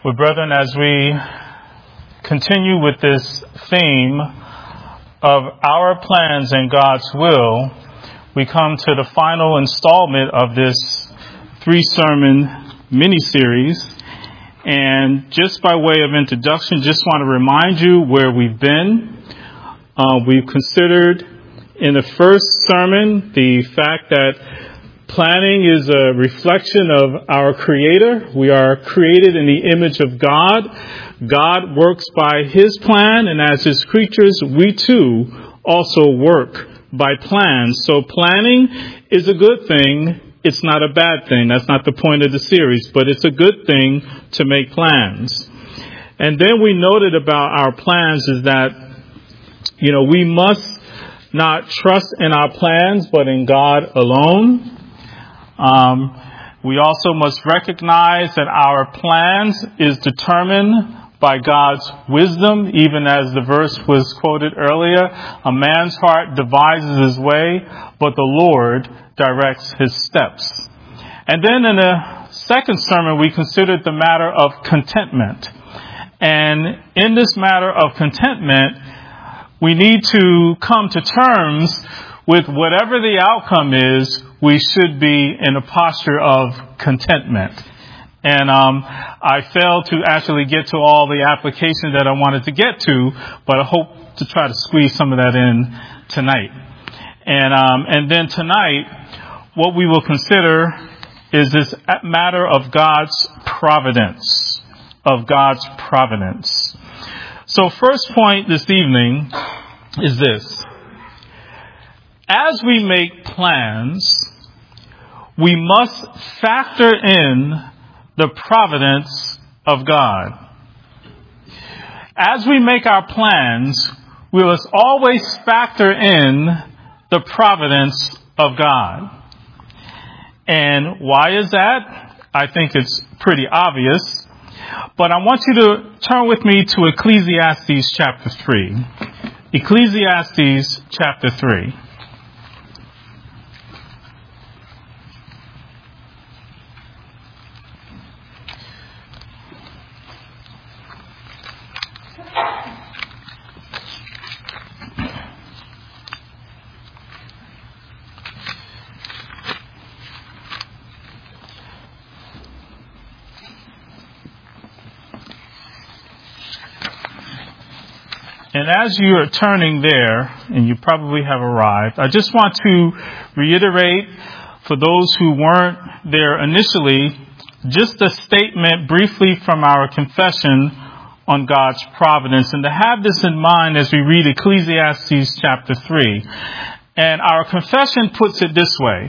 Well, brethren, as we continue with this theme of our plans and God's will, we come to the final installment of this 3-sermon mini-series. And just by way of introduction, just want to remind you where we've been. We've considered in the first sermon the fact that planning is a reflection of our Creator. We are created in the image of God. God works by His plan, and as His creatures, we too also work by plans. So planning is a good thing. It's not a bad thing. That's not the point of the series, but it's a good thing to make plans. And then we noted about our plans is that, we must not trust in our plans, but in God alone. We also must recognize that our plans is determined by God's wisdom, even as the verse was quoted earlier. A man's heart devises his way, but the Lord directs his steps. And then in the second sermon, we considered the matter of contentment. And in this matter of contentment, we need to come to terms with whatever the outcome is. We should be in a posture of contentment. And I failed to actually get to all the applications that I wanted to get to, but I hope to try to squeeze some of that in tonight. And then tonight, what we will consider is this matter of God's providence. So first point this evening is this. As we make plans, we must factor in the providence of God. As we make our plans, we must always factor in the providence of God. And why is that? I think it's pretty obvious. But I want you to turn with me to Ecclesiastes chapter 3. Ecclesiastes chapter 3. And as you are turning there, and you probably have arrived, I just want to reiterate for those who weren't there initially, just a statement briefly from our confession on God's providence, and to have this in mind as we read Ecclesiastes chapter 3. And our confession puts it this way.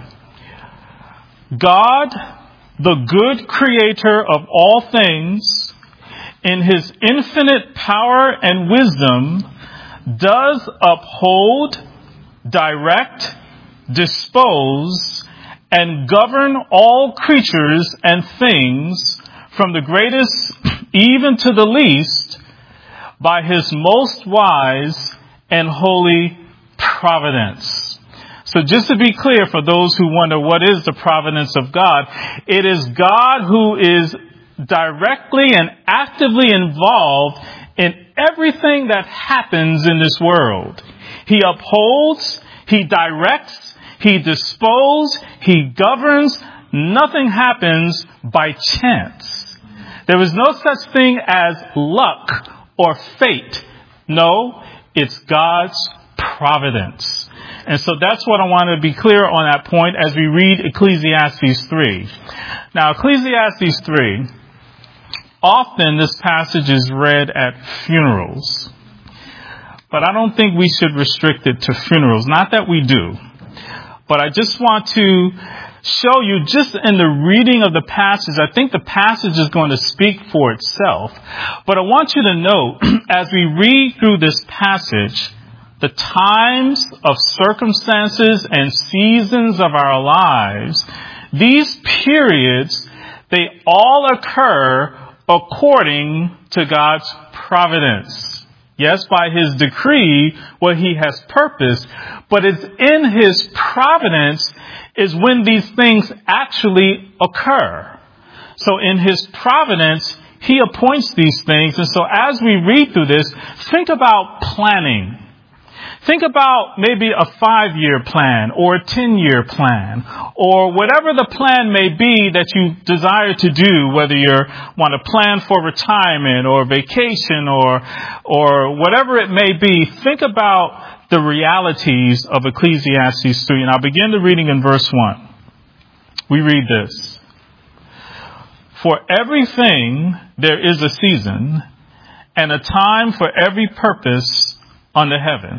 God, the good creator of all things, in His infinite power and wisdom, does uphold, direct, dispose, and govern all creatures and things, from the greatest even to the least, by His most wise and holy providence. So just to be clear, for those who wonder what is the providence of God, it is God who is directly and actively involved in everything that happens in this world. He upholds, He directs, He disposes, He governs. Nothing happens by chance. There is no such thing as luck or fate. No, it's God's providence. And so that's what I want to be clear on that point as we read Ecclesiastes 3. Now, Ecclesiastes 3, often this passage is read at funerals. But I don't think we should restrict it to funerals. Not that we do. But I just want to show you, just in the reading of the passage, I think the passage is going to speak for itself. But I want you to know, as we read through this passage, the times of circumstances and seasons of our lives, these periods, they all occur according to God's providence. Yes, by His decree, what He has purposed, but it's in His providence is when these things actually occur. So in His providence, He appoints these things. And so as we read through this, think about planning. Think about maybe a 5-year plan or a 10-year plan or whatever the plan may be that you desire to do, whether you want to plan for retirement or vacation or whatever it may be. Think about the realities of Ecclesiastes 3. And I'll begin the reading in verse 1. We read this. For everything there is a season and a time for every purpose under heaven.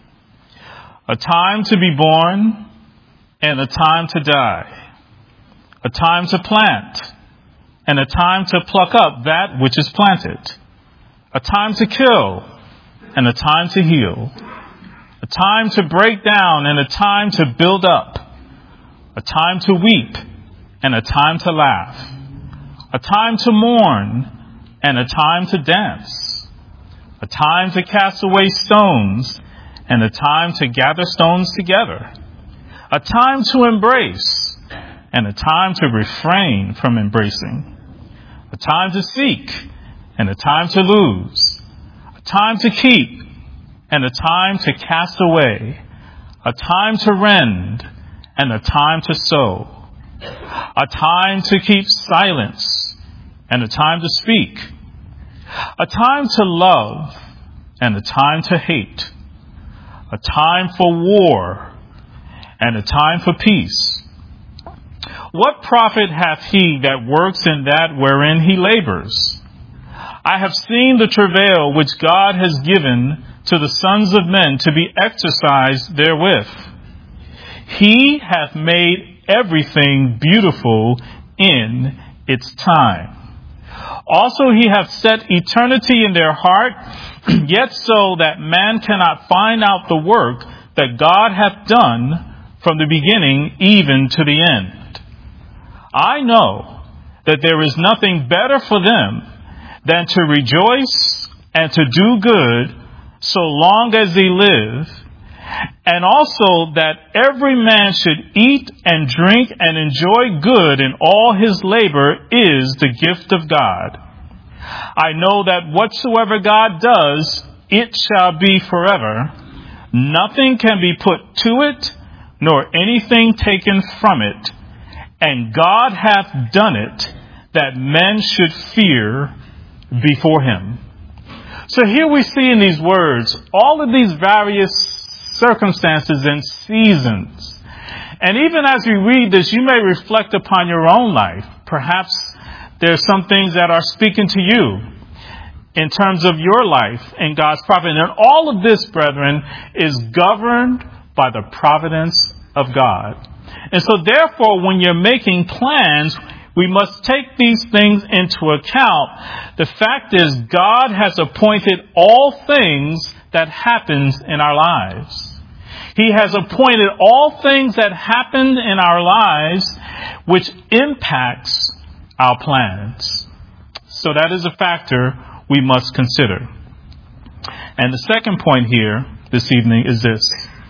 A time to be born and a time to die. A time to plant and a time to pluck up that which is planted. A time to kill and a time to heal. A time to break down and a time to build up. A time to weep and a time to laugh. A time to mourn and a time to dance. A time to cast away stones and a time to gather stones together. A time to embrace and a time to refrain from embracing. A time to seek and a time to lose. A time to keep and a time to cast away. A time to rend and a time to sow. A time to keep silence and a time to speak. A time to love and a time to hate. A time for war and a time for peace. What profit hath he that works in that wherein he labors? I have seen the travail which God has given to the sons of men to be exercised therewith. He hath made everything beautiful in its time. Also he hath set eternity in their heart, yet so that man cannot find out the work that God hath done from the beginning even to the end. I know that there is nothing better for them than to rejoice and to do good so long as they live, and also that every man should eat and drink and enjoy good in all his labor is the gift of God. I know that whatsoever God does, it shall be forever. Nothing can be put to it, nor anything taken from it. And God hath done it, that men should fear before him. So here we see in these words all of these various circumstances and seasons. And even as we read this, you may reflect upon your own life. Perhaps there's some things that are speaking to you in terms of your life and God's providence. And all of this, brethren, is governed by the providence of God. And so therefore, when you're making plans, we must take these things into account. The fact is, God has appointed all things that happens in our lives. He has appointed all things that happen in our lives which impacts our plans. So that is a factor we must consider. And the second point here this evening is this.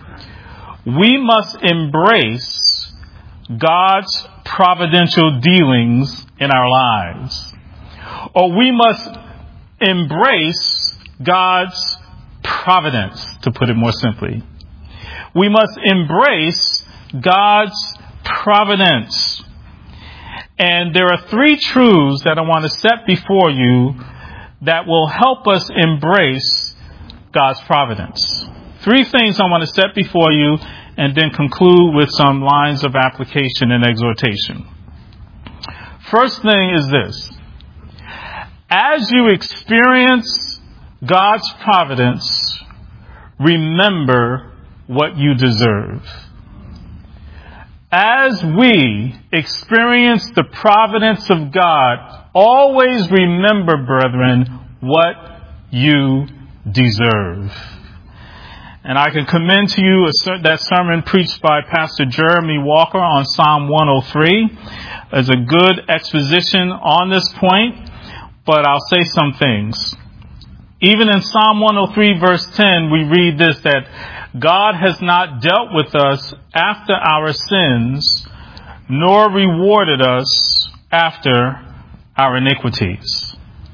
We must embrace God's providential dealings in our lives. Or we must embrace God's providence, to put it more simply. We must embrace God's providence. And there are 3 truths that I want to set before you that will help us embrace God's providence. 3 things I want to set before you and then conclude with some lines of application and exhortation. First thing is this. As you experience God's providence, remember what you deserve. As we experience the providence of God, always remember, brethren, what you deserve. And I can commend to you that sermon preached by Pastor Jeremy Walker on Psalm 103 as a good exposition on this point, but I'll say some things. Even in Psalm 103 verse 10, we read this, that God has not dealt with us after our sins, nor rewarded us after our iniquities.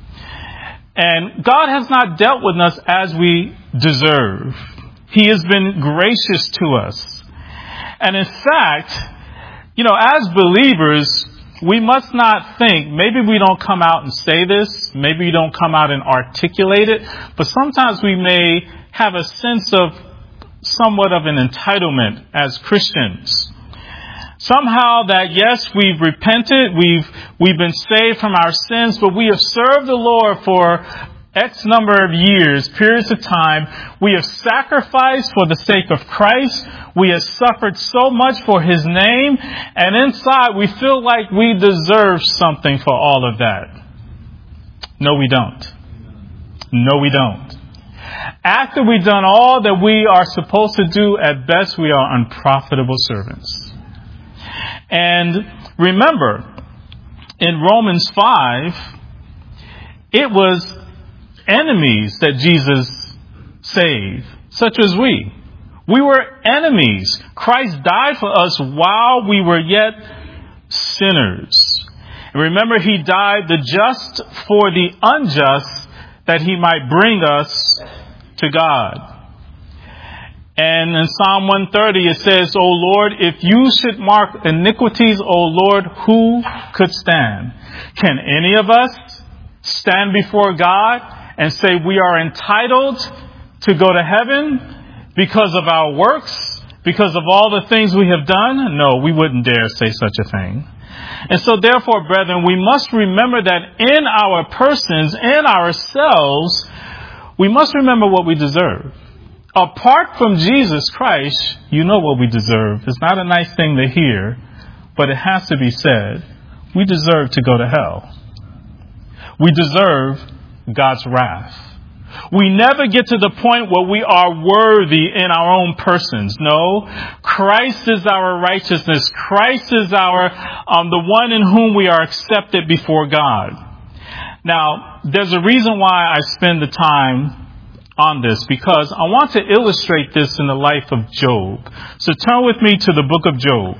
And God has not dealt with us as we deserve. He has been gracious to us. And in fact, as believers, we must not think, maybe we don't come out and say this, maybe we don't come out and articulate it, but sometimes we may have a sense of somewhat of an entitlement as Christians. Somehow that, yes, we've repented, we've been saved from our sins, but we have served the Lord for X number of years, periods of time. We have sacrificed for the sake of Christ. We have suffered so much for His name. And inside we feel like we deserve something for all of that. No, we don't. No, we don't. After we've done all that we are supposed to do, at best we are unprofitable servants. And remember, in Romans 5, it was enemies that Jesus saved, such as we. We were enemies. Christ died for us while we were yet sinners. And remember, He died the just for the unjust, that He might bring us to God. And in Psalm 130 it says, O Lord, if you should mark iniquities, O Lord, who could stand? Can any of us stand before God and say we are entitled to go to heaven because of our works, because of all the things we have done? No, we wouldn't dare say such a thing. And so therefore, brethren, we must remember that in our persons, in ourselves, we must remember what we deserve. Apart from Jesus Christ, you know what we deserve. It's not a nice thing to hear, but it has to be said. We deserve to go to hell. We deserve God's wrath. We never get to the point where we are worthy in our own persons. No, Christ is our righteousness. Christ is our the one in whom we are accepted before God. Now, there's a reason why I spend the time on this, because I want to illustrate this in the life of Job. So turn with me to the book of Job,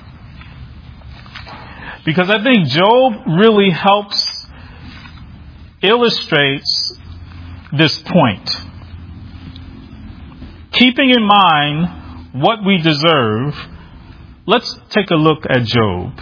because I think Job really helps illustrates this point. Keeping in mind what we deserve, let's take a look at Job.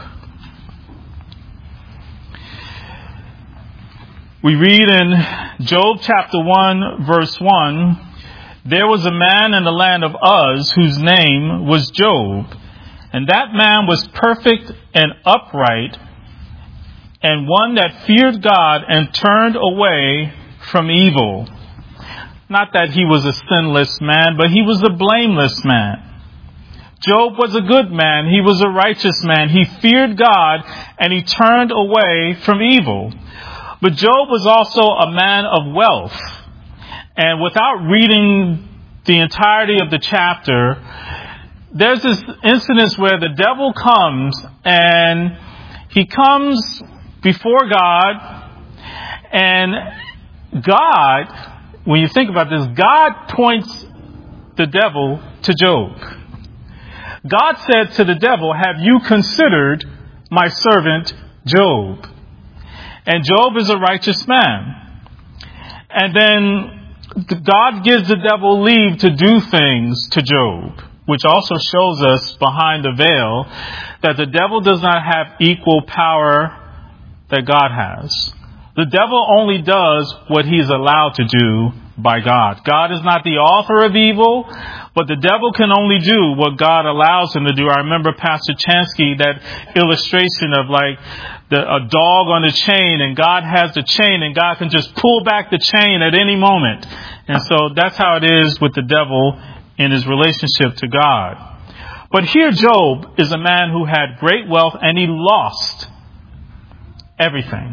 We read in Job chapter 1, verse 1, there was a man in the land of Uz whose name was Job, and that man was perfect and upright, and one that feared God and turned away from evil. Not that he was a sinless man, but he was a blameless man. Job was a good man. He was a righteous man. He feared God and he turned away from evil. But Job was also a man of wealth. And without reading the entirety of the chapter, there's this incident where the devil comes, and he comes before God, and God, when you think about this, God points the devil to Job. God said to the devil, have you considered my servant Job? And Job is a righteous man. And then God gives the devil leave to do things to Job, which also shows us behind the veil that the devil does not have equal power that God has. The devil only does what he's allowed to do by God. God is not the author of evil, but the devil can only do what God allows him to do. I remember Pastor Chansky, that illustration of like a dog on a chain, and God has the chain, and God can just pull back the chain at any moment. And so that's how it is with the devil in his relationship to God. But here Job is a man who had great wealth, and he lost everything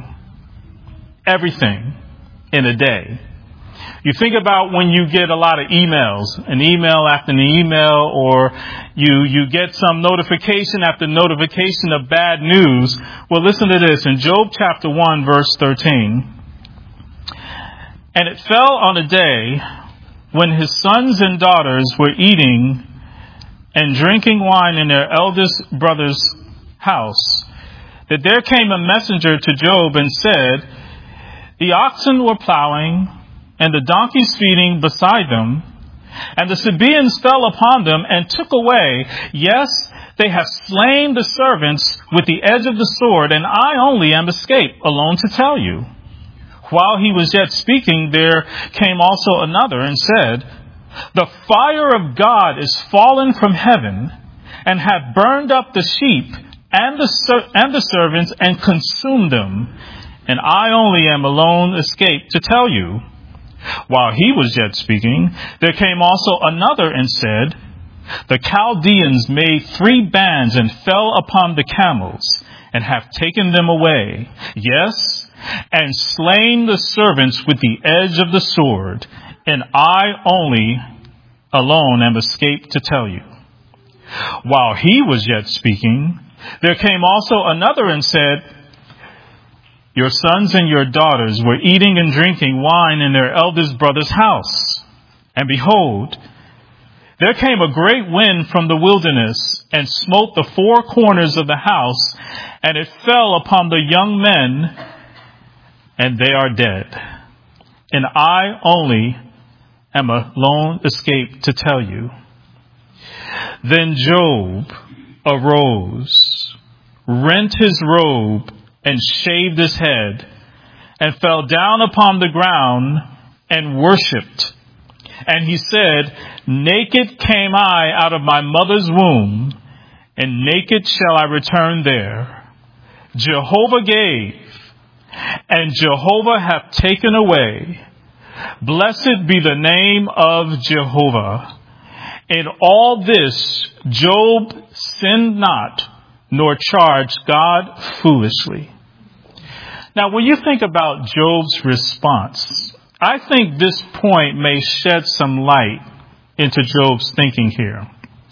in a day. You think about when you get a lot of emails, an email after an email, or you get some notification after notification of bad news. Well, listen to this in Job chapter 1, verse 13. And it fell on a day when his sons and daughters were eating and drinking wine in their eldest brother's house, that there came a messenger to Job and said, The oxen were plowing, and the donkeys feeding beside them, and the Sabaeans fell upon them and took away. Yes, they have slain the servants with the edge of the sword, and I only am escaped, alone to tell you. While he was yet speaking, there came also another and said, The fire of God is fallen from heaven, and hath burned up the sheep and the servants, and consumed them. And I only am alone escaped to tell you. While he was yet speaking, there came also another and said, The Chaldeans made 3 bands and fell upon the camels, and have taken them away. Yes, and slain the servants with the edge of the sword. And I only alone am escaped to tell you. While he was yet speaking, there came also another and said, Your sons and your daughters were eating and drinking wine in their eldest brother's house. And behold, there came a great wind from the wilderness and smote the 4 corners of the house, and it fell upon the young men, and they are dead. And I only am alone escaped to tell you. Then Job arose, rent his robe, and shaved his head, and fell down upon the ground and worshipped. And he said, Naked came I out of my mother's womb, and naked shall I return there. Jehovah gave, and Jehovah hath taken away. Blessed be the name of Jehovah. In all this, Job sinned not, nor charged God foolishly. Now, when you think about Job's response, I think this point may shed some light into Job's thinking here.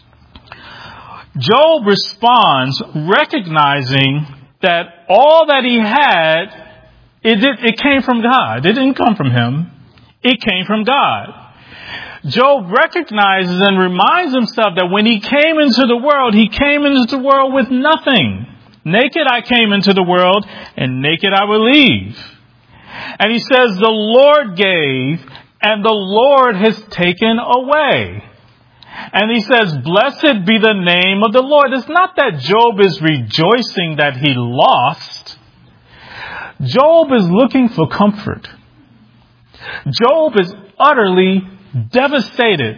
Job responds recognizing that all that he had, it came from God. It didn't come from him. It came from God. Job recognizes and reminds himself that when he came into the world, he came into the world with nothing. Naked I came into the world, and naked I will leave. And he says, the Lord gave, and the Lord has taken away. And he says, blessed be the name of the Lord. It's not that Job is rejoicing that he lost. Job is looking for comfort. Job is utterly devastated.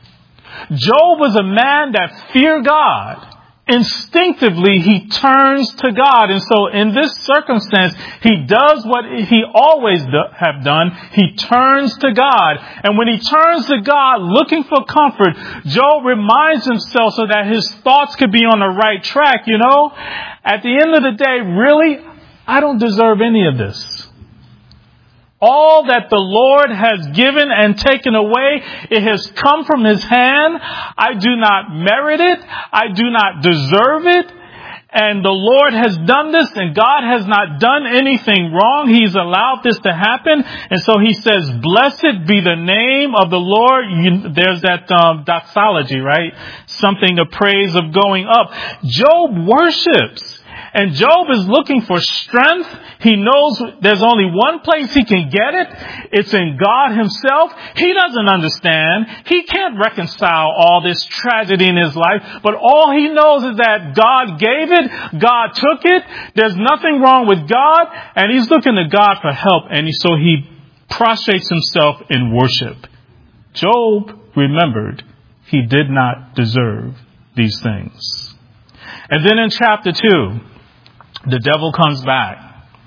Job was a man that feared God. Instinctively, he turns to God. And so in this circumstance, he does what he always have done. He turns to God. And when he turns to God looking for comfort, Job reminds himself so that his thoughts could be on the right track. You know, at the end of the day, really, I don't deserve any of this. All that the Lord has given and taken away, it has come from his hand. I do not merit it. I do not deserve it. And the Lord has done this, and God has not done anything wrong. He's allowed this to happen. And so he says, blessed be the name of the Lord. There's that doxology, right? Something to praise of going up. Job worships. And Job is looking for strength. He knows there's only one place he can get it. It's in God himself. He doesn't understand. He can't reconcile all this tragedy in his life. But all he knows is that God gave it. God took it. There's nothing wrong with God. And he's looking to God for help. And so he prostrates himself in worship. Job remembered he did not deserve these things. And then in chapter 2, the devil comes back.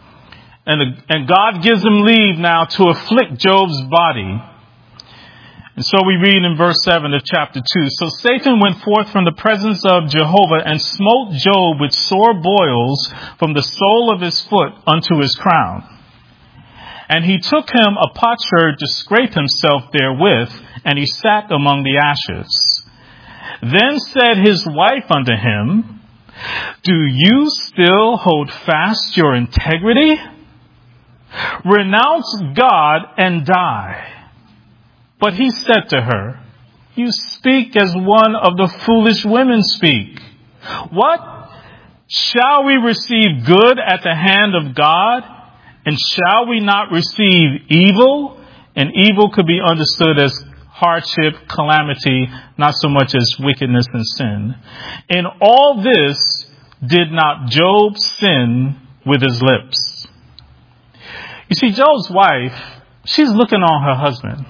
And God gives him leave now to afflict Job's body. And so we read in verse 7 of chapter 2. So Satan went forth from the presence of Jehovah and smote Job with sore boils from the sole of his foot unto his crown. And he took him a potsherd to scrape himself therewith, and he sat among the ashes. Then said his wife unto him, Do you still hold fast your integrity? Renounce God and die. But he said to her, You speak as one of the foolish women speak. What? Shall we receive good at the hand of God And shall we not receive evil? And evil could be understood as hardship, calamity, not so much as wickedness and sin. In all this, did not Job sin with his lips? You see, Job's wife, she's looking on her husband.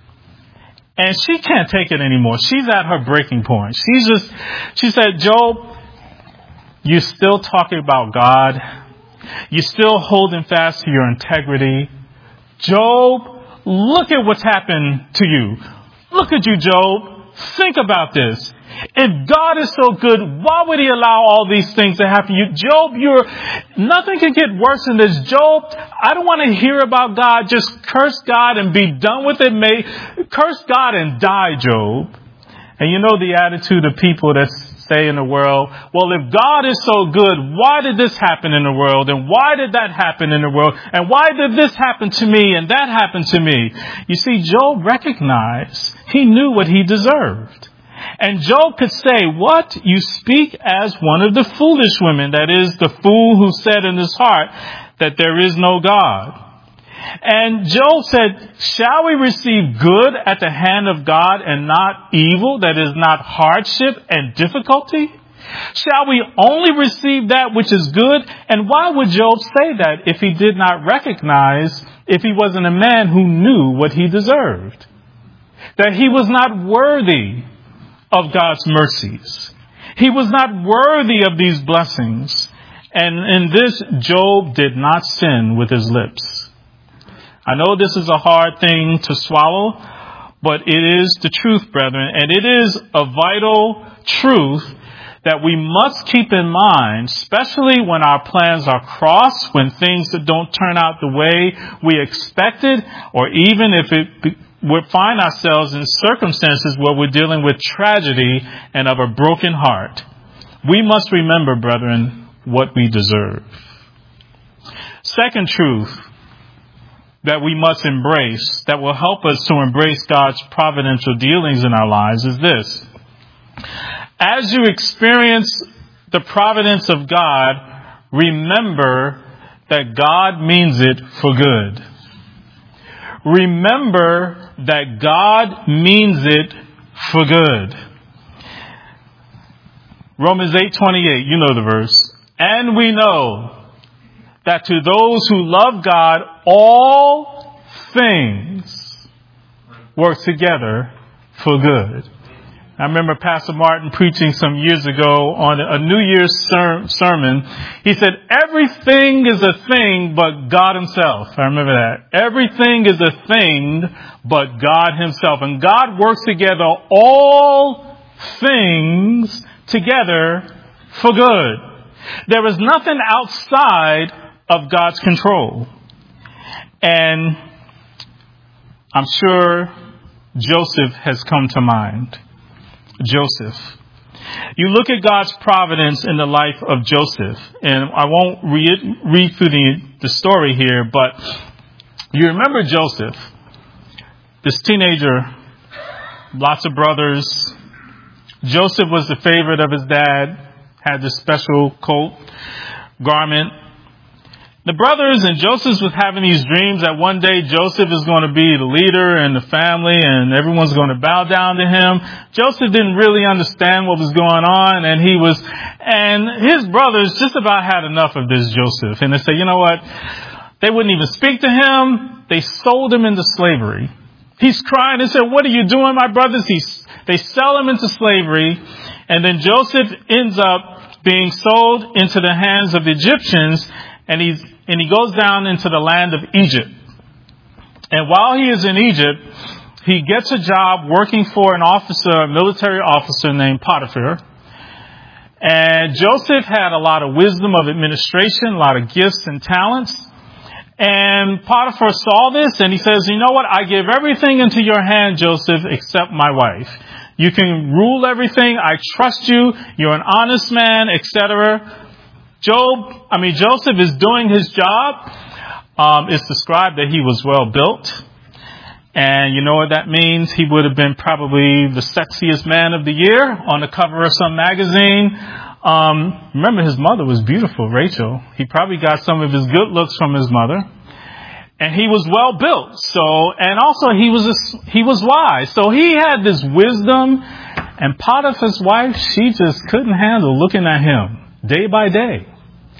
And she can't take it anymore. She's at her breaking point. She said, Job, you're still talking about God. You're still holding fast to your integrity. Job, look at what's happened to you. Look at you, Job. Think about this. If God is so good, why would he allow all these things to happen to you? Job, nothing can get worse than this. Job, I don't want to hear about God. Just curse God and be done with it. Curse God and die, Job. And you know the attitude of people that say in the world, well, if God is so good, why did this happen in the world? And why did that happen in the world? And why did this happen to me and that happen to me? You see, Job recognized he knew what he deserved. And Job could say, what? You speak as one of the foolish women, that is, the fool who said in his heart that there is no God. And Job said, shall we receive good at the hand of God and not evil, that is not hardship and difficulty? Shall we only receive that which is good? And why would Job say that if he did not recognize, if he wasn't a man who knew what he deserved? That he was not worthy of God's mercies. He was not worthy of these blessings. And in this, Job did not sin with his lips. I know this is a hard thing to swallow, but it is the truth, brethren. And it is a vital truth that we must keep in mind, especially when our plans are crossed, when things that don't turn out the way we expected, or even if we find ourselves in circumstances where we're dealing with tragedy and of a broken heart. We must remember, brethren, what we deserve. Second truth that we must embrace, that will help us to embrace God's providential dealings in our lives, is this. As you experience the providence of God, remember that God means it for good. Remember that God means it for good. Romans 8:28, you know the verse. And we know that to those who love God, all things work together for good. I remember Pastor Martin preaching some years ago on a New Year's sermon. He said, everything is a thing but God himself. I remember that. Everything is a thing but God himself. And God works together all things together for good. There is nothing outside of God's control. And I'm sure Joseph has come to mind. Joseph. You look at God's providence in the life of Joseph, and I won't read through the story here, but you remember Joseph, this teenager, lots of brothers. Joseph was the favorite of his dad, had this special coat, garment. The brothers and Joseph was having these dreams that one day Joseph is going to be the leader in the family and everyone's going to bow down to him. Joseph didn't really understand what was going on, and his brothers just about had enough of this Joseph. And they said, you know what? They wouldn't even speak to him. They sold him into slavery. He's crying and said, what are you doing, my brothers? They sell him into slavery. And then Joseph ends up being sold into the hands of the Egyptians, and he goes down into the land of Egypt. And while he is in Egypt, he gets a job working for a military officer named Potiphar. And Joseph had a lot of wisdom of administration, a lot of gifts and talents. And Potiphar saw this and he says, you know what? I give everything into your hand, Joseph, except my wife. You can rule everything. I trust you. You're an honest man, etc. Joseph is doing his job. It's described that he was well built. And you know what that means? He would have been probably the sexiest man of the year on the cover of some magazine. Remember, his mother was beautiful, Rachel. He probably got some of his good looks from his mother. And he was well built. So, and also he was wise. So he had this wisdom, and Potiphar's wife, she just couldn't handle looking at him day by day.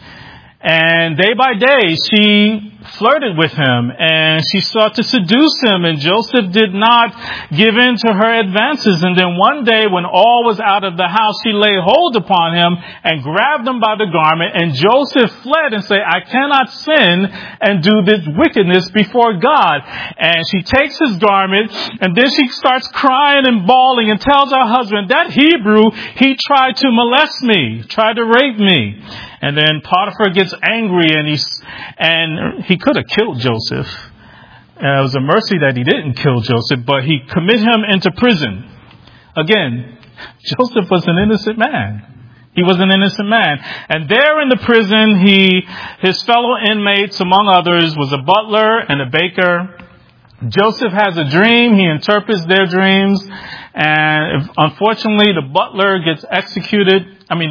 And day by day, she flirted with him and she sought to seduce him, and Joseph did not give in to her advances. And then one day when all was out of the house, she laid hold upon him and grabbed him by the garment, and Joseph fled and said, I cannot sin and do this wickedness before God. And she takes his garment, and then she starts crying and bawling and tells her husband, that Hebrew, he tried to molest me, tried to rape me. And then Potiphar gets angry, and he could have killed Joseph. It was a mercy that he didn't kill Joseph, but he committed him into prison. Again, Joseph was an innocent man. He was an innocent man. And there in the prison, his fellow inmates, among others, was a butler and a baker. Joseph has a dream. He interprets their dreams. And unfortunately, the baker gets executed,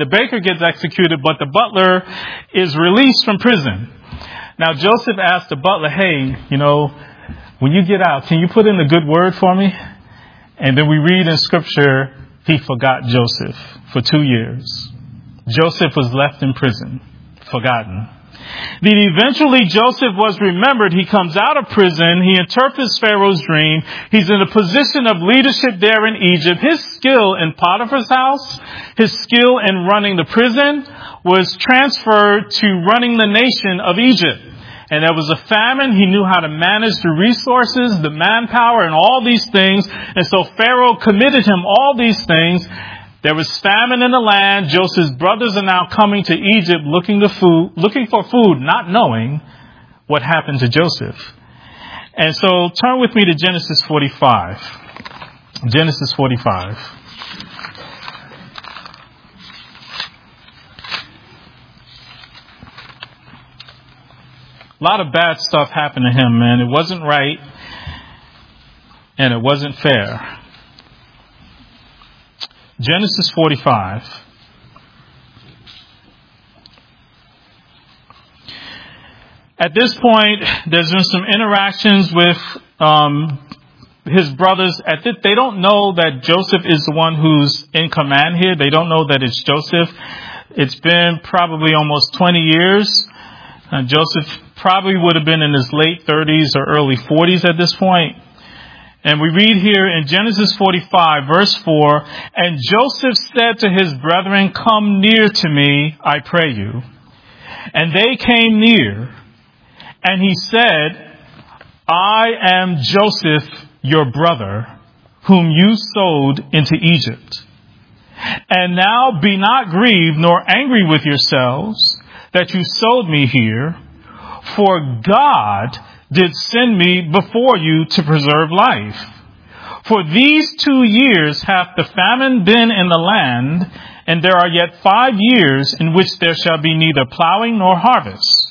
but the butler is released from prison. Now, Joseph asked the butler, hey, when you get out, can you put in a good word for me? And then we read in Scripture, he forgot Joseph for 2 years. Joseph was left in prison, forgotten. Then eventually Joseph was remembered. He comes out of prison. He interprets Pharaoh's dream. He's in a position of leadership there in Egypt. His skill in Potiphar's house, his skill in running the prison was transferred to running the nation of Egypt. And there was a famine. He knew how to manage the resources, the manpower, and all these things. And so Pharaoh committed him all these things. There was famine in the land. Joseph's brothers are now coming to Egypt looking for food, not knowing what happened to Joseph. And so turn with me to Genesis 45. Genesis 45. A lot of bad stuff happened to him, man. It wasn't right, and it wasn't fair. Genesis 45. At this point, there's been some interactions with his brothers. They don't know that Joseph is the one who's in command here. They don't know that it's Joseph. It's been probably almost 20 years. Joseph probably would have been in his late 30s or early 40s at this point. And we read here in Genesis 45, verse 4, and Joseph said to his brethren, come near to me, I pray you. And they came near, and he said, I am Joseph, your brother, whom you sold into Egypt. And now be not grieved nor angry with yourselves that you sold me here, for God did send me before you to preserve life. For these 2 years hath the famine been in the land, and there are yet 5 years in which there shall be neither plowing nor harvest.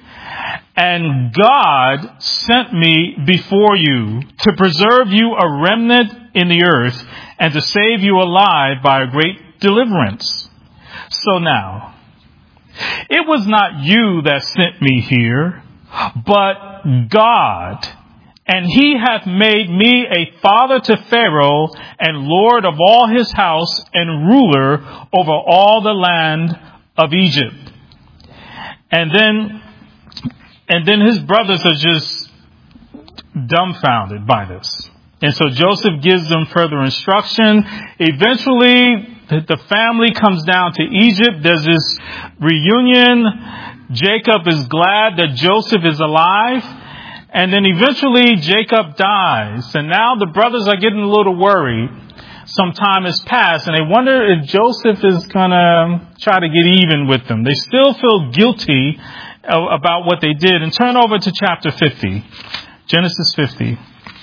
And God sent me before you to preserve you a remnant in the earth, and to save you alive by a great deliverance. So now, it was not you that sent me here, but God. And he hath made me a father to Pharaoh, and lord of all his house, and ruler over all the land of Egypt. And then his brothers are just dumbfounded by this. And so Joseph gives them further instruction. Eventually, the family comes down to Egypt. There's this reunion. Jacob is glad that Joseph is alive. And then eventually Jacob dies. And now the brothers are getting a little worried. Some time has passed, and they wonder if Joseph is going to try to get even with them. They still feel guilty about what they did. And turn over to chapter 50. Genesis 50.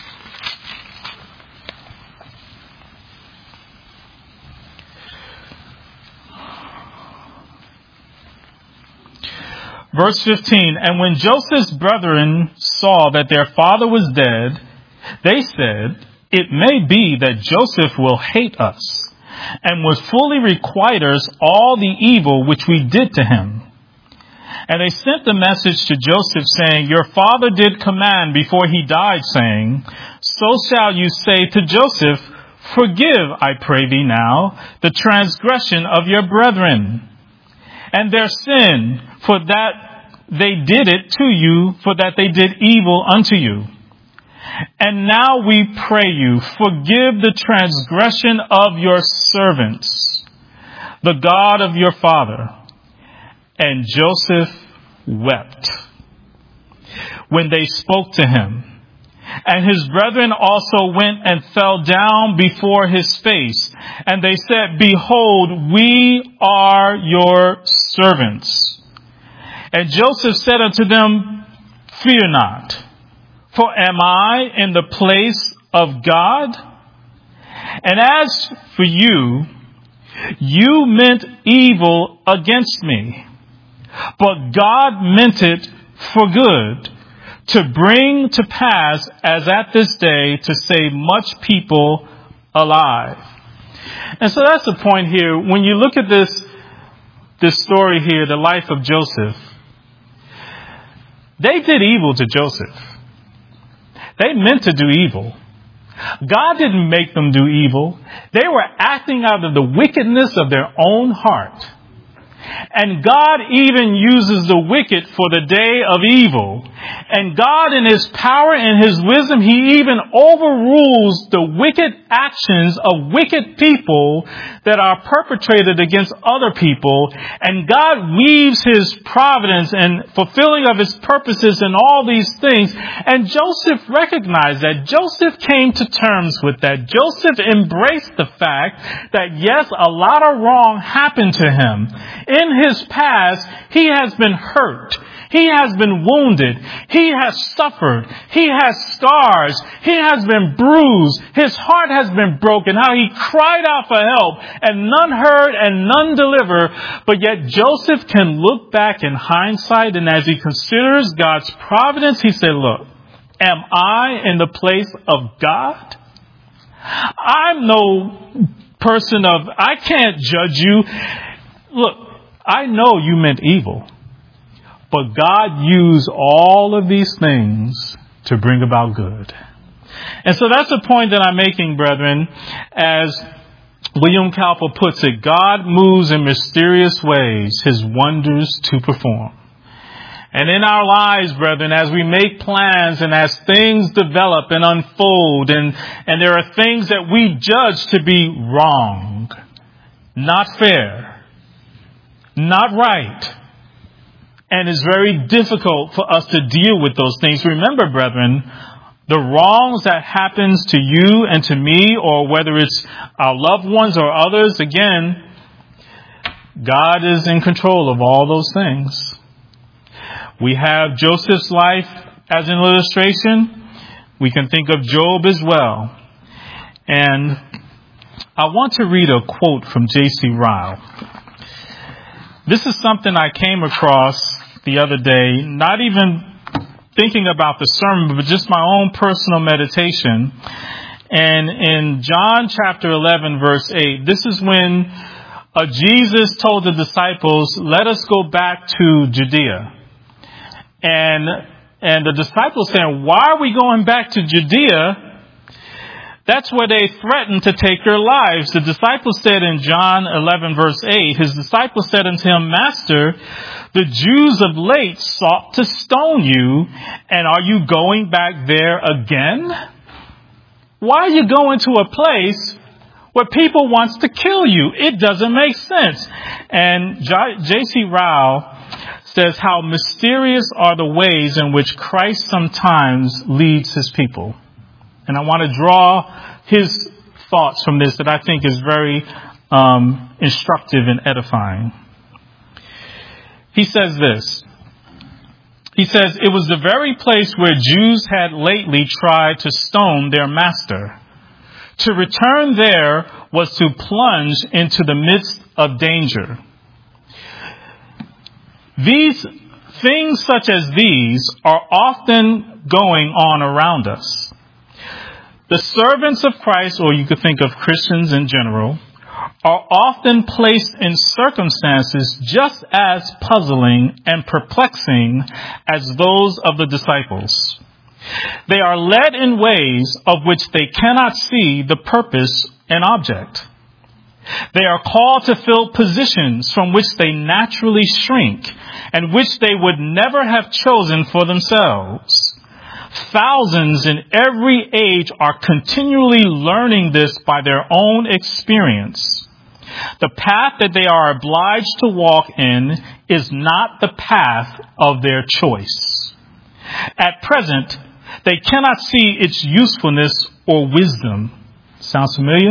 Verse 15, and when Joseph's brethren saw that their father was dead, they said, it may be that Joseph will hate us, and will fully requite us all the evil which we did to him. And they sent the message to Joseph saying, your father did command before he died, saying, so shall you say to Joseph, forgive, I pray thee now, the transgression of your brethren, and their sin, for that they did it to you, for that they did evil unto you. And now we pray you, forgive the transgression of your servants, the God of your father. And Joseph wept when they spoke to him. And his brethren also went and fell down before his face. And they said, behold, we are your servants. And Joseph said unto them, fear not, for am I in the place of God? And as for you, you meant evil against me, but God meant it for good, to bring to pass, as at this day, to save much people alive. And so that's the point here. When you look at this story here, the life of Joseph, they did evil to Joseph. They meant to do evil. God didn't make them do evil. They were acting out of the wickedness of their own heart. And God even uses the wicked for the day of evil. And God, in his power and his wisdom, he even overrules the wicked actions of wicked people that are perpetrated against other people. And God weaves his providence and fulfilling of his purposes in all these things. And Joseph recognized that. Joseph came to terms with that. Joseph embraced the fact that, yes, a lot of wrong happened to him. In his past, he has been hurt. He has been wounded. He has suffered. He has scars. He has been bruised. His heart has been broken. How he cried out for help and none heard and none delivered. But yet Joseph can look back in hindsight, and as he considers God's providence, he said, look, am I in the place of God? I'm no person I can't judge you. Look, I know you meant evil, but God used all of these things to bring about good. And so that's the point that I'm making, brethren. As William Cowper puts it, God moves in mysterious ways his wonders to perform. And in our lives, brethren, as we make plans and as things develop and unfold, and there are things that we judge to be wrong, not fair, not right. And it's very difficult for us to deal with those things. Remember, brethren, the wrongs that happens to you and to me, or whether it's our loved ones or others, again, God is in control of all those things. We have Joseph's life as an illustration. We can think of Job as well. And I want to read a quote from J.C. Ryle. This is something I came across the other day, not even thinking about the sermon, but just my own personal meditation. And in John chapter 11, verse 8, this is when Jesus told the disciples, let us go back to Judea. And the disciples saying, why are we going back to Judea? That's where they threatened to take their lives. The disciples said in John 11 verse 8, his disciples said unto him, Master, the Jews of late sought to stone you, and are you going back there again? Why are you going to a place where people wants to kill you? It doesn't make sense. And J.C. Ryle says how mysterious are the ways in which Christ sometimes leads his people. And I want to draw his thoughts from this that I think is very instructive and edifying. He says this. He says, it was the very place where Jews had lately tried to stone their master. To return there was to plunge into the midst of danger. These things such as these are often going on around us. The servants of Christ, or you could think of Christians in general, are often placed in circumstances just as puzzling and perplexing as those of the disciples. They are led in ways of which they cannot see the purpose and object. They are called to fill positions from which they naturally shrink and which they would never have chosen for themselves. Thousands in every age are continually learning this by their own experience. The path that they are obliged to walk in is not the path of their choice. At present, they cannot see its usefulness or wisdom. Sounds familiar?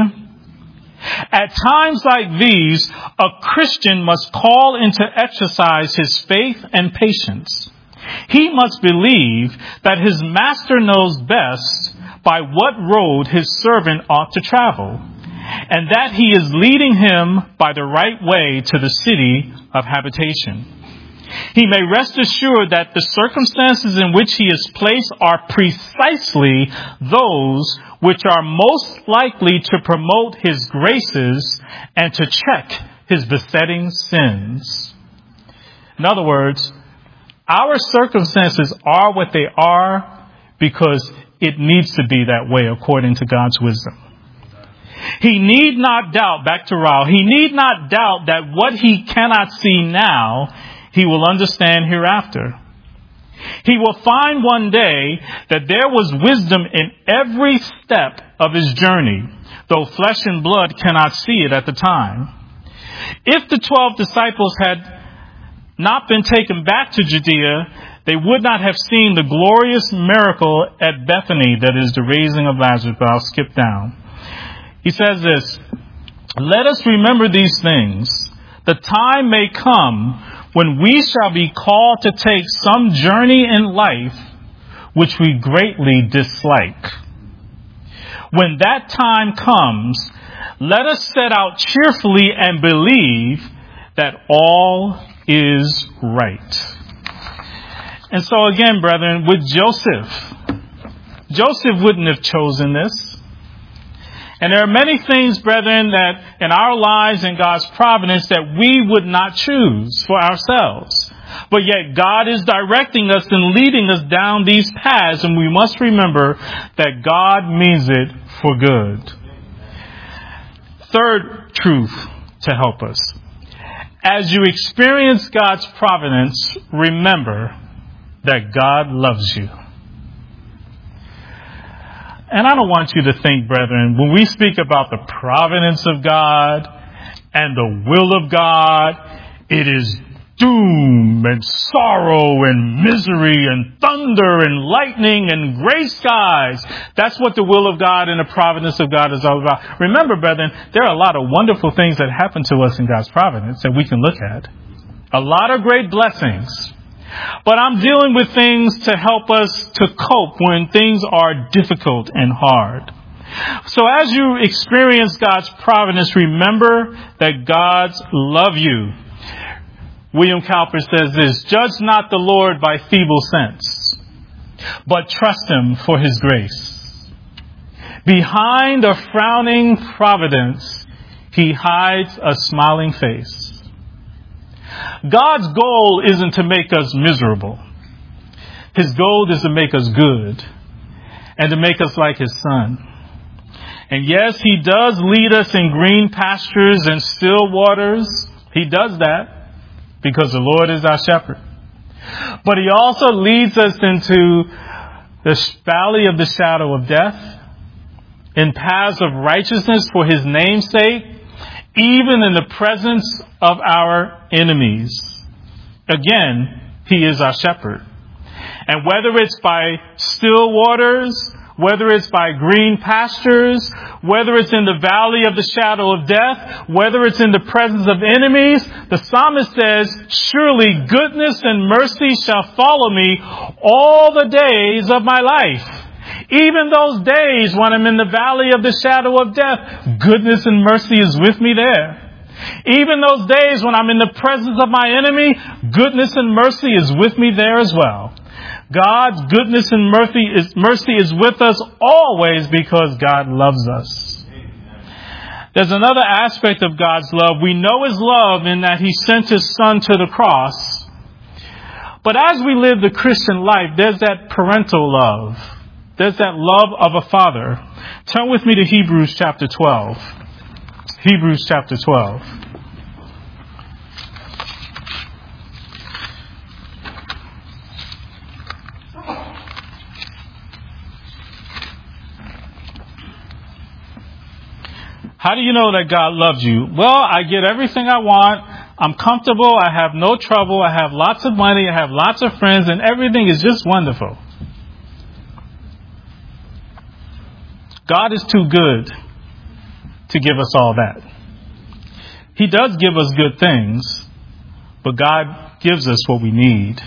At times like these, a Christian must call into exercise his faith and patience. He must believe that his master knows best by what road his servant ought to travel, and that he is leading him by the right way to the city of habitation. He may rest assured that the circumstances in which he is placed are precisely those which are most likely to promote his graces and to check his besetting sins. In other words, our circumstances are what they are because it needs to be that way according to God's wisdom. He need not doubt, back to Raul, he need not doubt that what he cannot see now, he will understand hereafter. He will find one day that there was wisdom in every step of his journey, though flesh and blood cannot see it at the time. If the 12 disciples had not been taken back to Judea, they would not have seen the glorious miracle at Bethany, that is the raising of Lazarus. But I'll skip down. He says this, "Let us remember these things. The time may come when we shall be called to take some journey in life which we greatly dislike. When that time comes, let us set out cheerfully and believe that all is right." And so again, brethren, with Joseph wouldn't have chosen this. And there are many things, brethren, that in our lives and God's providence that we would not choose for ourselves. But yet God is directing us and leading us down these paths, and we must remember that God means it for good. Third truth to help us. As you experience God's providence, remember that God loves you. And I don't want you to think, brethren, when we speak about the providence of God and the will of God, it is doom and sorrow and misery and thunder and lightning and gray skies. That's what the will of God and the providence of God is all about. Remember, brethren, there are a lot of wonderful things that happen to us in God's providence that we can look at. A lot of great blessings. But I'm dealing with things to help us to cope when things are difficult and hard. So as you experience God's providence, remember that God's love you. William Cowper says this, "Judge not the Lord by feeble sense, but trust him for his grace. Behind a frowning providence, he hides a smiling face." God's goal isn't to make us miserable. His goal is to make us good and to make us like his son. And yes, he does lead us in green pastures and still waters. He does that because the Lord is our shepherd. But he also leads us into the valley of the shadow of death, in paths of righteousness for his name's sake, even in the presence of our enemies. Again, he is our shepherd. And whether it's by still waters, whether it's by green pastures, whether it's in the valley of the shadow of death, whether it's in the presence of enemies, the psalmist says, "Surely goodness and mercy shall follow me all the days of my life." Even those days when I'm in the valley of the shadow of death, goodness and mercy is with me there. Even those days when I'm in the presence of my enemy, goodness and mercy is with me there as well. God's goodness and mercy is with us always because God loves us. There's another aspect of God's love. We know His love in that He sent His Son to the cross. But as we live the Christian life, there's that parental love. There's that love of a father. Turn with me to Hebrews chapter 12. Hebrews chapter 12. How do you know that God loves you? Well, I get everything I want. I'm comfortable. I have no trouble. I have lots of money. I have lots of friends, and everything is just wonderful. God is too good to give us all that. He does give us good things, but God gives us what we need.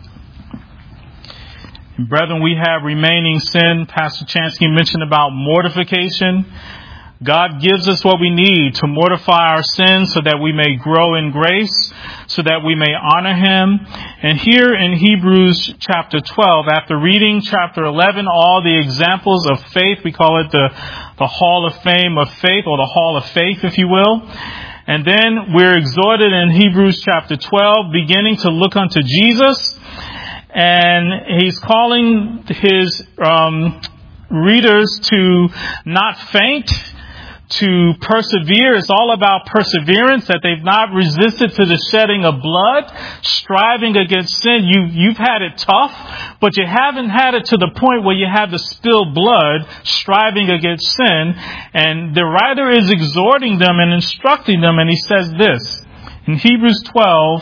And brethren, we have remaining sin. Pastor Chansky mentioned about mortification. God gives us what we need to mortify our sins so that we may grow in grace, so that we may honor Him. And here in Hebrews chapter 12, after reading chapter 11, all the examples of faith, we call it the Hall of Fame of Faith, or the Hall of Faith, if you will. And then we're exhorted in Hebrews chapter 12, beginning to look unto Jesus. And He's calling His readers to not faint, to persevere. It's all about perseverance, that they've not resisted to the shedding of blood, striving against sin. You've had it tough, but you haven't had it to the point where you have to spill blood, striving against sin. And the writer is exhorting them and instructing them, and he says this in Hebrews 12,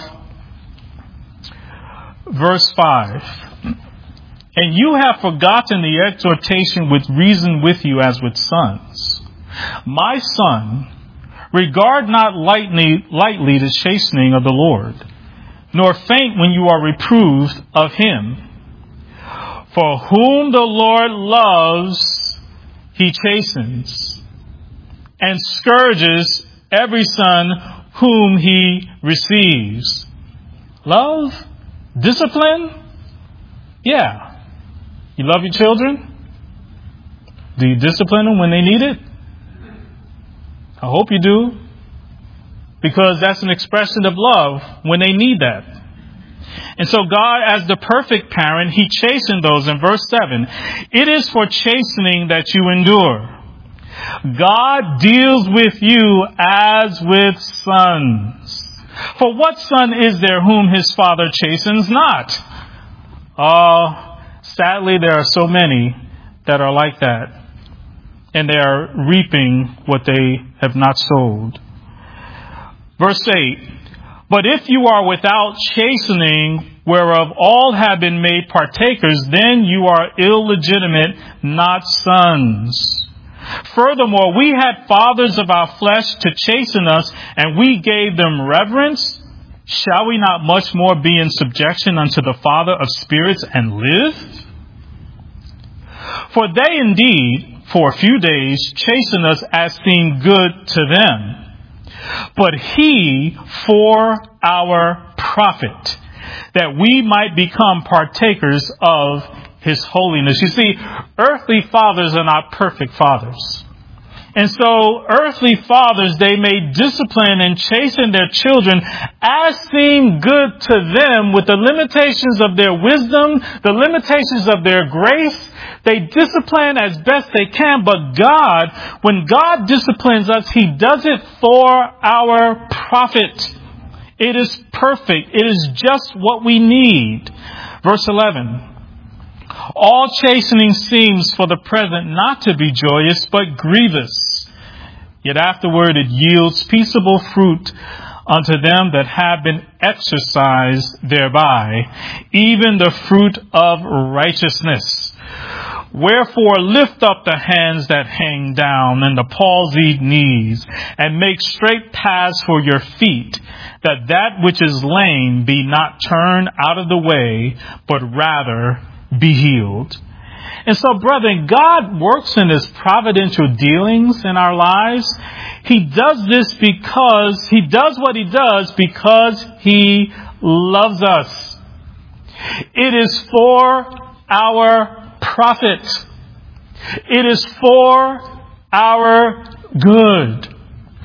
verse 5. And you have forgotten the exhortation which reasoned with you as with sons. My son, regard not lightly the chastening of the Lord, nor faint when you are reproved of Him. For whom the Lord loves, He chastens, and scourges every son whom He receives. Love? Discipline? Yeah. You love your children? Do you discipline them when they need it? I hope you do, because that's an expression of love when they need that. And so God, as the perfect parent, He chastened those in verse 7. It is for chastening that you endure. God deals with you as with sons. For what son is there whom his father chastens not? Sadly, there are so many that are like that. And they are reaping what they have not sowed. Verse 8. But if you are without chastening, whereof all have been made partakers, then you are illegitimate, not sons. Furthermore, we had fathers of our flesh to chasten us, and we gave them reverence. Shall we not much more be in subjection unto the Father of spirits and live? For they indeed, for a few days, chasten us as seemed good to them, but He for our profit, that we might become partakers of His holiness. You see, earthly fathers are not perfect fathers. And so earthly fathers, they may discipline and chasten their children as seem good to them, with the limitations of their wisdom, the limitations of their grace. They discipline as best they can, but God, when God disciplines us, He does it for our profit. It is perfect. It is just what we need. Verse 11. All chastening seems for the present not to be joyous, but grievous. Yet afterward it yields peaceable fruit unto them that have been exercised thereby, even the fruit of righteousness. Wherefore lift up the hands that hang down and the palsied knees, and make straight paths for your feet, that which is lame be not turned out of the way, but rather be healed. And so, brethren, God works in His providential dealings in our lives. He does this because He does what He does because He loves us. It is for our profit. It is for our good.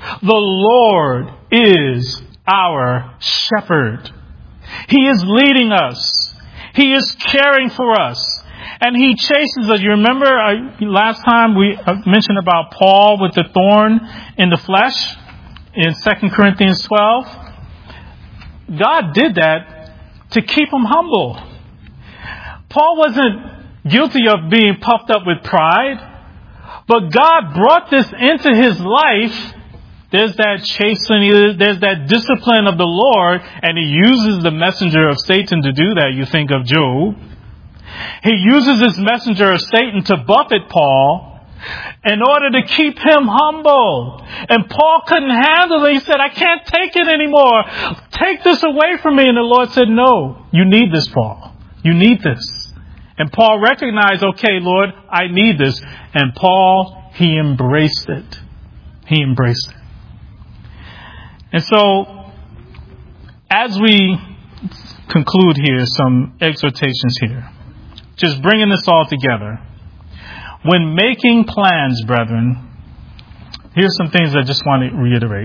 The Lord is our shepherd. He is leading us. He is caring for us. And He chases us. You remember last time we mentioned about Paul with the thorn in the flesh in 2 Corinthians 12? God did that to keep him humble. Paul wasn't guilty of being puffed up with pride, but God brought this into his life. There's that chastening, there's that discipline of the Lord, and He uses the messenger of Satan to do that. You think of Job. He uses this messenger of Satan to buffet Paul in order to keep him humble. And Paul couldn't handle it. He said, I can't take it anymore. Take this away from me. And the Lord said, no, you need this, Paul. You need this. And Paul recognized, okay, Lord, I need this. And Paul, he embraced it. He embraced it. And so, as we conclude here, some exhortations here. Just bringing this all together. When making plans, brethren, here's some things I just want to reiterate.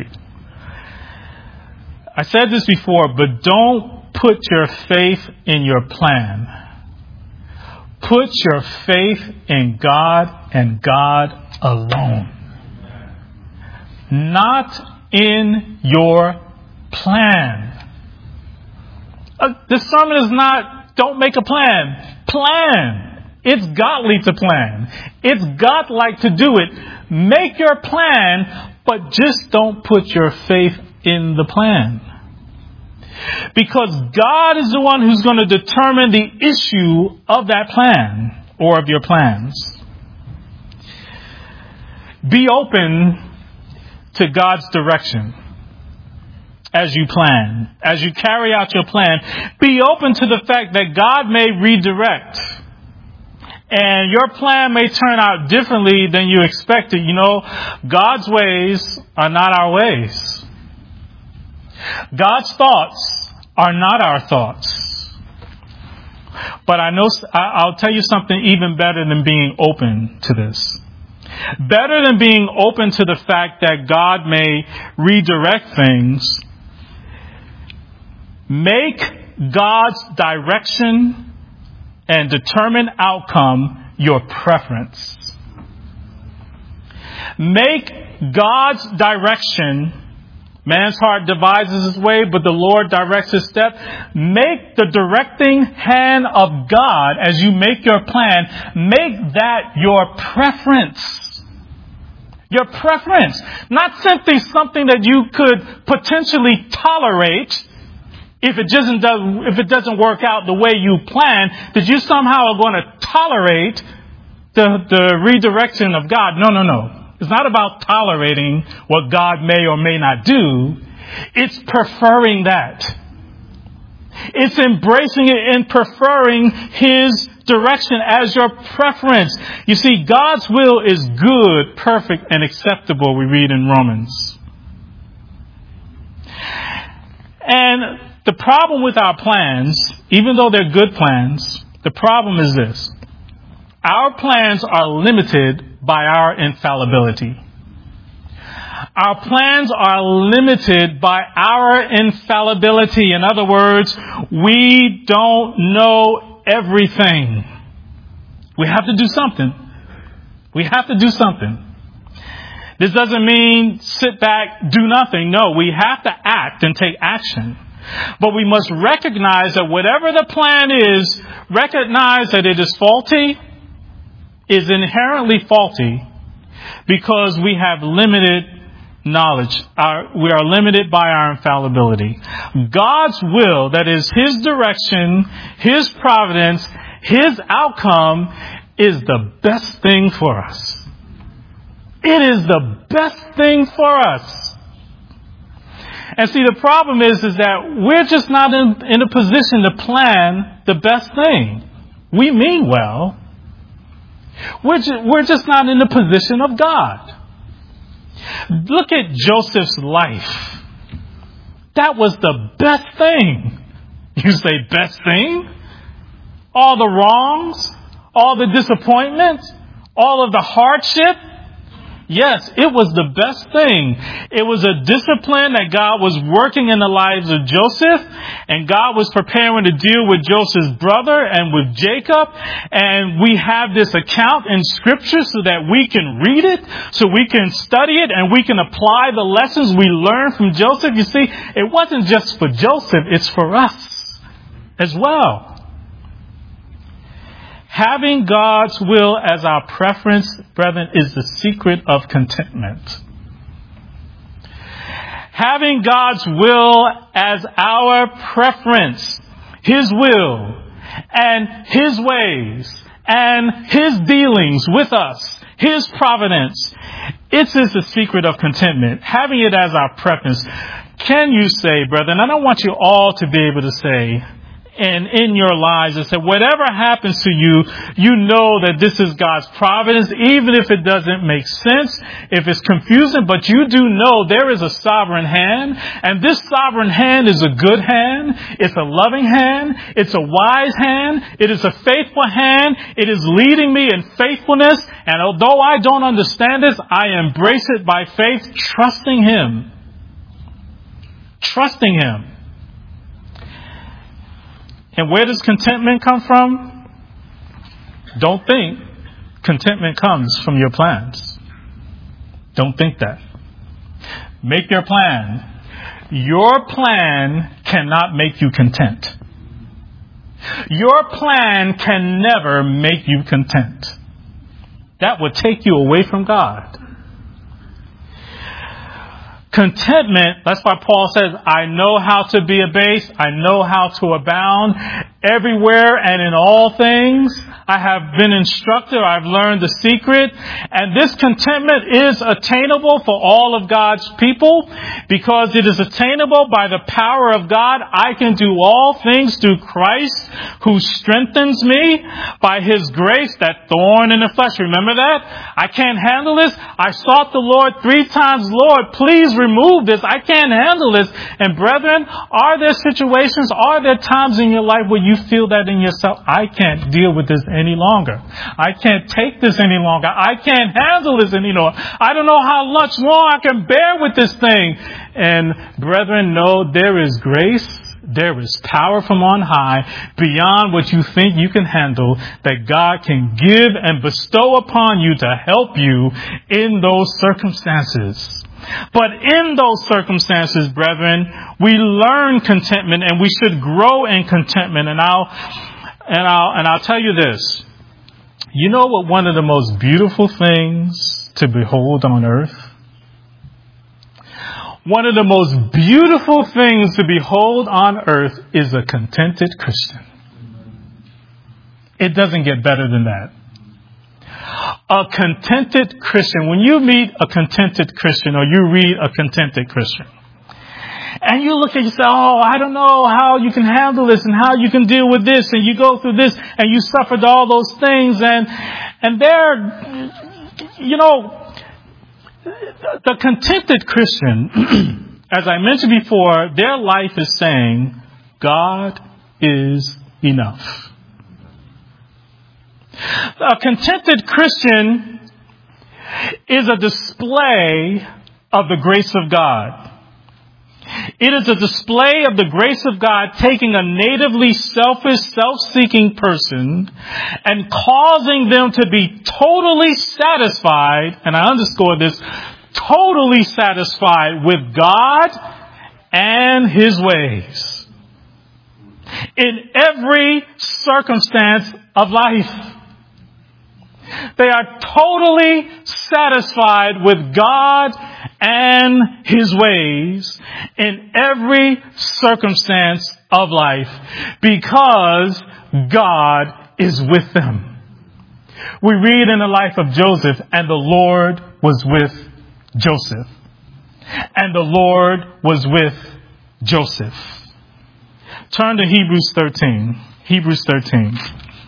I said this before, but don't put your faith in your plan. Put your faith in God and God alone. Not in your plan. This sermon is not, don't make a plan. Plan. It's godly to plan. It's godlike to do it. Make your plan, but just don't put your faith in the plan. Because God is the one who's going to determine the issue of that plan or of your plans. Be open to God's direction as you plan, as you carry out your plan. Be open to the fact that God may redirect. And your plan may turn out differently than you expected. You know, God's ways are not our ways. God's thoughts are not our thoughts. But I'll tell you something even better than being open to this. Better than being open to the fact that God may redirect things, make God's direction and determined outcome your preference. Make God's direction. Man's heart devises his way, but the Lord directs his step. Make the directing hand of God as you make your plan. Make that your preference. Your preference. Not simply something that you could potentially tolerate if it doesn't work out the way you plan, that you somehow are going to tolerate the redirection of God. No. It's not about tolerating what God may or may not do. It's preferring that. It's embracing it and preferring His direction as your preference. You see, God's will is good, perfect, and acceptable, we read in Romans. And the problem with our plans, even though they're good plans, the problem is this. Our plans are limited by our infallibility. Our plans are limited by our infallibility. In other words, we don't know everything. We have to do something. We have to do something. This doesn't mean sit back, do nothing. No, we have to act and take action. But we must recognize that whatever the plan is, recognize that it is faulty, is inherently faulty, because we have limited knowledge. We are limited by our infallibility. God's will, that is His direction, His providence, His outcome, is the best thing for us. It is the best thing for us. And see, the problem is that we're just not in a position to plan the best thing. We mean well. We're just not in the position of God. Look at Joseph's life. That was the best thing. You say, best thing? All the wrongs, all the disappointments, all of the hardship. Yes, it was the best thing. It was a discipline that God was working in the lives of Joseph, and God was preparing to deal with Joseph's brother and with Jacob. And we have this account in Scripture so that we can read it, so we can study it, and we can apply the lessons we learned from Joseph. You see, it wasn't just for Joseph, it's for us as well. Having God's will as our preference, brethren, is the secret of contentment. Having God's will as our preference, His will and His ways and His dealings with us, His providence, it is the secret of contentment. Having it as our preference. Can you say, brethren, and I want you all to be able to say, and in your lives, and say, whatever happens to you, you know that this is God's providence, even if it doesn't make sense, if it's confusing, but you do know there is a sovereign hand, and this sovereign hand is a good hand, it's a loving hand, it's a wise hand, it is a faithful hand, it is leading me in faithfulness, and although I don't understand this, I embrace it by faith, trusting Him. Trusting Him. And where does contentment come from? Don't think contentment comes from your plans. Don't think that. Make your plan. Your plan cannot make you content. Your plan can never make you content. That would take you away from God. Contentment, that's why Paul says, I know how to be abased, I know how to abound. Everywhere and in all things, I have been instructed, I've learned the secret. And this contentment is attainable for all of God's people because it is attainable by the power of God. I can do all things through Christ who strengthens me by His grace, that thorn in the flesh. Remember that? I can't handle this. I sought the Lord 3 times. Lord, please remove this. I can't handle this. And brethren, are there situations, are there times in your life where you feel that in yourself? I can't deal with this any longer. I can't take this any longer. I can't handle this any longer. I don't know how much more I can bear with this thing. And brethren, no, there is grace. There is power from on high beyond what you think you can handle that God can give and bestow upon you to help you in those circumstances. But in those circumstances, brethren, we learn contentment and we should grow in contentment. And I'll tell you this. You know what one of the most beautiful things to behold on earth? One of the most beautiful things to behold on earth is a contented Christian. It doesn't get better than that. A contented Christian. When you meet a contented Christian or you read a contented Christian, and you look at you say, oh, I don't know how you can handle this and how you can deal with this, and you go through this and you suffered all those things, and they're, you know, the contented Christian, as I mentioned before, their life is saying, God is enough. A contented Christian is a display of the grace of God. It is a display of the grace of God taking a natively selfish, self-seeking person and causing them to be totally satisfied, and I underscore this, totally satisfied with God and His ways in every circumstance of life. They are totally satisfied with God and His ways in every circumstance of life because God is with them. We read in the life of Joseph, and the Lord was with Joseph. And the Lord was with Joseph. Turn to Hebrews 13. Hebrews 13.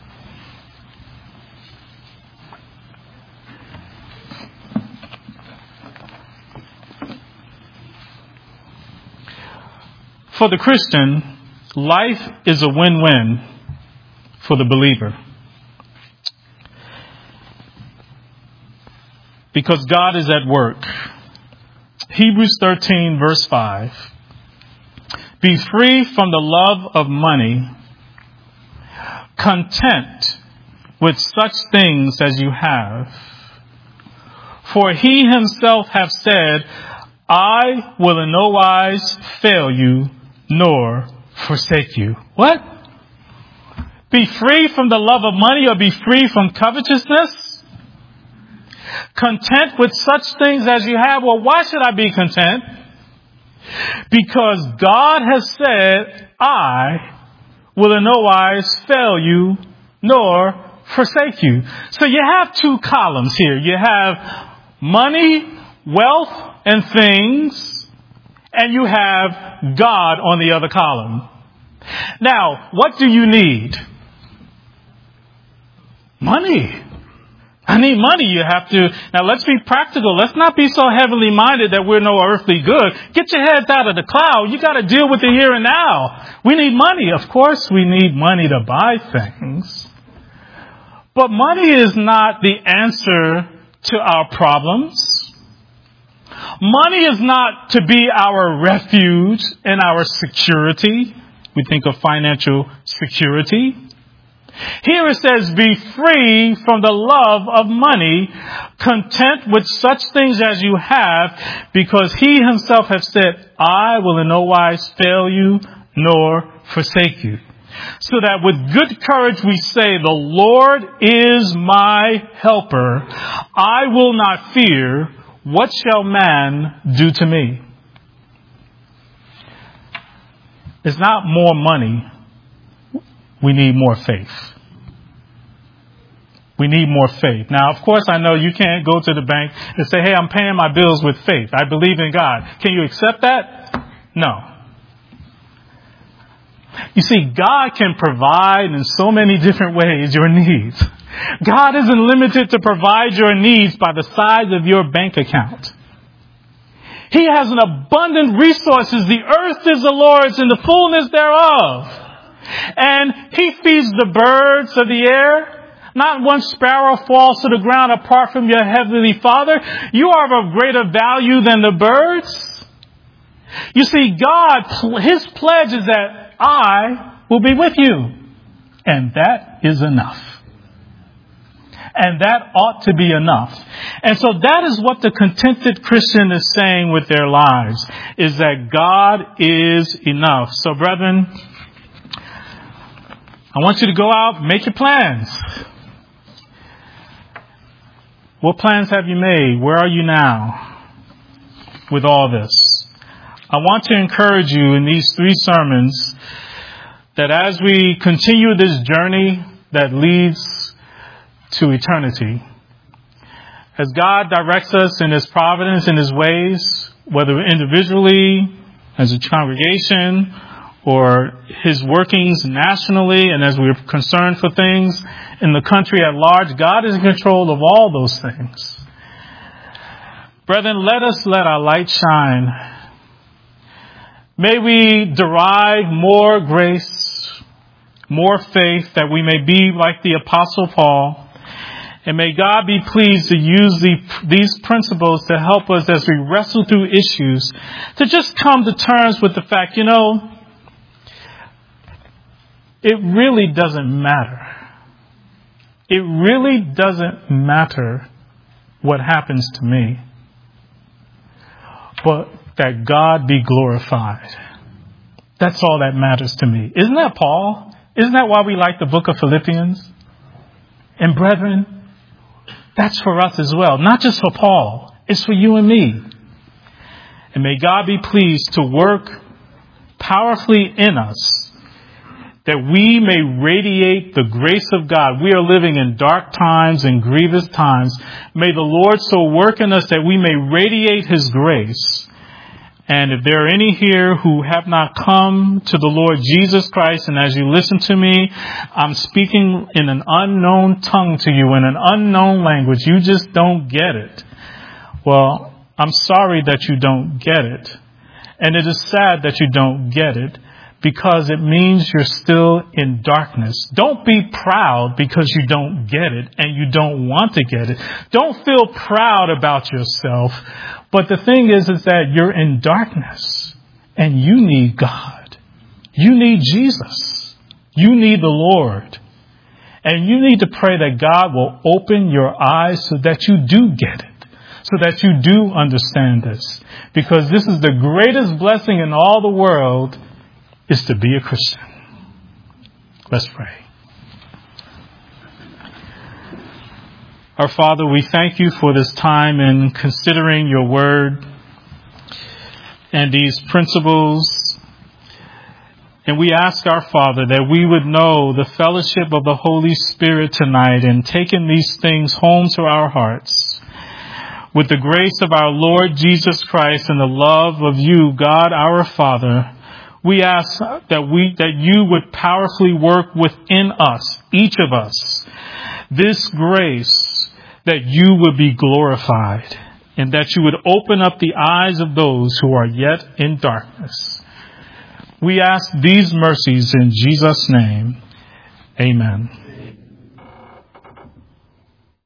For the Christian, life is a win-win for the believer. because God is at work. Hebrews 13, verse 5. Be free from the love of money, content with such things as you have. For he himself hath said, I will in no wise fail you, nor forsake you. What? Be free from the love of money, or be free from covetousness? Content with such things as you have. Well, why should I be content? Because God has said, I will in no wise fail you, nor forsake you. So you have two columns here. You have money, wealth, and things, and you have God on the other column. Now, what do you need? Money. I need money. You have to. Now, let's be practical. Let's not be so heavenly minded that we're no earthly good. Get your heads out of the cloud. You got to deal with the here and now. We need money. Of course, we need money to buy things. But money is not the answer to our problems. Money is not to be our refuge and our security. We think of financial security. Here it says, be free from the love of money, content with such things as you have, because he himself has said, I will in no wise fail you, nor forsake you. So that with good courage we say, the Lord is my helper. I will not fear. What shall man do to me? It's not more money. We need more faith. We need more faith. Now, of course, I know you can't go to the bank and say, hey, I'm paying my bills with faith. I believe in God. Can you accept that? No. You see, God can provide in so many different ways your needs. God isn't limited to provide your needs by the size of your bank account. He has an abundant resources. The earth is the Lord's and the fullness thereof. And he feeds the birds of the air. Not one sparrow falls to the ground apart from your heavenly Father. You are of greater value than the birds. You see, God, his pledge is that I will be with you. And that is enough. And that ought to be enough. And so that is what the contented Christian is saying with their lives, is that God is enough. So brethren, I want you to go out, make your plans. What plans have you made? Where are you now with all this? I want to encourage you in these 3 sermons that as we continue this journey that leads to eternity, as God directs us in his providence and his ways, whether individually, as a congregation, or his workings nationally, and as we're concerned for things in the country at large, God is in control of all those things. Brethren, let our light shine. May we derive more grace, more faith, that we may be like the Apostle Paul. And may God be pleased to use these principles to help us as we wrestle through issues, to just come to terms with the fact, it really doesn't matter. It really doesn't matter what happens to me, but that God be glorified. That's all that matters to me. Isn't that Paul? Isn't that why we like the book of Philippians? And brethren, that's for us as well. Not just for Paul. It's for you and me. And may God be pleased to work powerfully in us, that we may radiate the grace of God. We are living in dark times and grievous times. May the Lord so work in us that we may radiate his grace. And if there are any here who have not come to the Lord Jesus Christ, and as you listen to me, I'm speaking in an unknown tongue to you, in an unknown language, you just don't get it. Well, I'm sorry that you don't get it. And it is sad that you don't get it, because it means you're still in darkness. Don't be proud because you don't get it and you don't want to get it. Don't feel proud about yourself. But the thing is that you're in darkness and you need God. You need Jesus. You need the Lord. And you need to pray that God will open your eyes so that you do get it, so that you do understand this. Because this is the greatest blessing in all the world, is to be a Christian. Let's pray. Our Father, we thank you for this time in considering your word and these principles. And we ask our Father that we would know the fellowship of the Holy Spirit tonight and taking these things home to our hearts. With the grace of our Lord Jesus Christ and the love of you, God our Father, we ask that you would powerfully work within us, each of us, this grace, that you would be glorified and that you would open up the eyes of those who are yet in darkness. We ask these mercies in Jesus' name. Amen.